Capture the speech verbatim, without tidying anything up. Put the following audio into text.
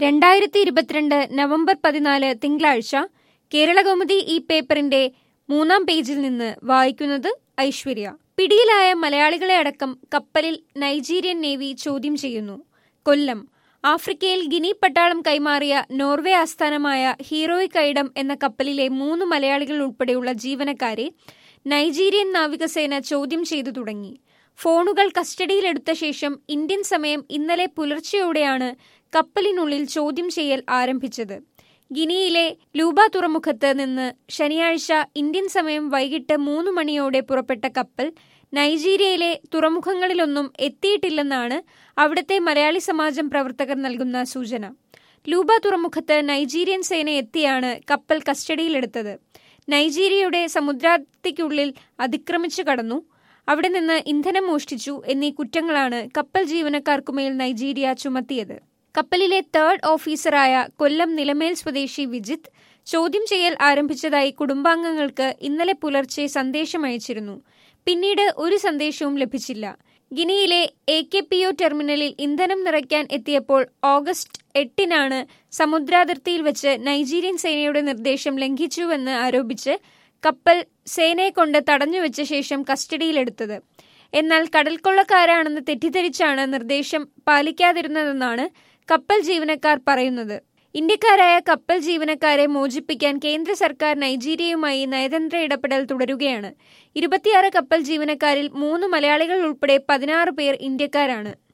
രണ്ടായിരത്തി ഇരുപത്തിരണ്ട് നവംബർ പതിനാല് തിങ്കളാഴ്ച കേരളകൗമുദി ഈ പേപ്പറിന്റെ മൂന്നാം പേജിൽ നിന്ന് വായിക്കുന്നത് ഐശ്വര്യ. പിടിയിലായ മലയാളികളെ അടക്കം കപ്പലിൽ നൈജീരിയൻ നേവി ചോദ്യം ചെയ്യുന്നു. കൊല്ലം. ആഫ്രിക്കയിൽ ഗിനി പട്ടാളം കൈമാറിയ നോർവേ ആസ്ഥാനമായ ഹീറോയിക് ഐഡം എന്ന കപ്പലിലെ മൂന്ന് മലയാളികൾ ഉൾപ്പെടെയുള്ള ജീവനക്കാരെ നൈജീരിയൻ നാവികസേന ചോദ്യം ചെയ്തു തുടങ്ങി. ഫോണുകൾ കസ്റ്റഡിയിലെടുത്ത ശേഷം ഇന്ത്യൻ സമയം ഇന്നലെ പുലർച്ചെയോടെയാണ് കപ്പലിനുള്ളിൽ ചോദ്യം ചെയ്യൽ ആരംഭിച്ചത്. ഗിനിയിലെ ലൂബ തുറമുഖത്ത് നിന്ന് ശനിയാഴ്ച ഇന്ത്യൻ സമയം വൈകിട്ട് മൂന്ന് മണിയോടെ പുറപ്പെട്ട കപ്പൽ നൈജീരിയയിലെ തുറമുഖങ്ങളിലൊന്നും എത്തിയിട്ടില്ലെന്നാണ് അവിടുത്തെ മലയാളി സമാജം പ്രവർത്തകർ നൽകുന്ന സൂചന. ലൂബ തുറമുഖത്ത് നൈജീരിയൻ സേന എത്തിയാണ് കപ്പൽ കസ്റ്റഡിയിലെടുത്തത്. നൈജീരിയയുടെ സമുദ്രാതിർത്തിക്കുള്ളിൽ അതിക്രമിച്ചു കടന്നു, അവിടെ നിന്ന് ഇന്ധനം മോഷ്ടിച്ചു എന്നീ കുറ്റങ്ങളാണ് കപ്പൽ ജീവനക്കാർക്കുമേൽ നൈജീരിയ ചുമത്തിയത്. കപ്പലിലെ തേർഡ് ഓഫീസറായ കൊല്ലം നിലമേൽ സ്വദേശി വിജിത്ത് ചോദ്യം ചെയ്യൽ ആരംഭിച്ചതായി കുടുംബാംഗങ്ങൾക്ക് ഇന്നലെ പുലർച്ചെ സന്ദേശമയച്ചിരുന്നു. പിന്നീട് ഒരു സന്ദേശവും ലഭിച്ചില്ല. ഗിനിയിലെ എ കെ പി ഒ ടെർമിനലിൽ ഇന്ധനം നിറയ്ക്കാൻ എത്തിയപ്പോൾ ഓഗസ്റ്റ് എട്ടിനാണ് സമുദ്രാതിർത്തിയിൽ വെച്ച് നൈജീരിയൻ സേനയുടെ നിർദ്ദേശം ലംഘിച്ചുവെന്ന് ആരോപിച്ച് കപ്പൽ സേനയെ കൊണ്ട് തടഞ്ഞുവെച്ച ശേഷം കസ്റ്റഡിയിലെടുത്തത്. എന്നാൽ കടൽക്കൊള്ളക്കാരാണെന്ന് തെറ്റിദ്ധരിച്ചാണ് നിർദ്ദേശം പാലിക്കാതിരുന്നതെന്നാണ് കപ്പൽ ജീവനക്കാർ പറയുന്നത്. ഇന്ത്യക്കാരായ കപ്പൽ ജീവനക്കാരെ മോചിപ്പിക്കാൻ കേന്ദ്ര സർക്കാർ നൈജീരിയയുമായി നയതന്ത്ര ഇടപെടൽ തുടരുകയാണ്. ഇരുപത്തിയാറ് കപ്പൽ ജീവനക്കാരിൽ മൂന്ന് മലയാളികൾ ഉൾപ്പെടെ പതിനാറ് പേർ ഇന്ത്യക്കാരാണ്.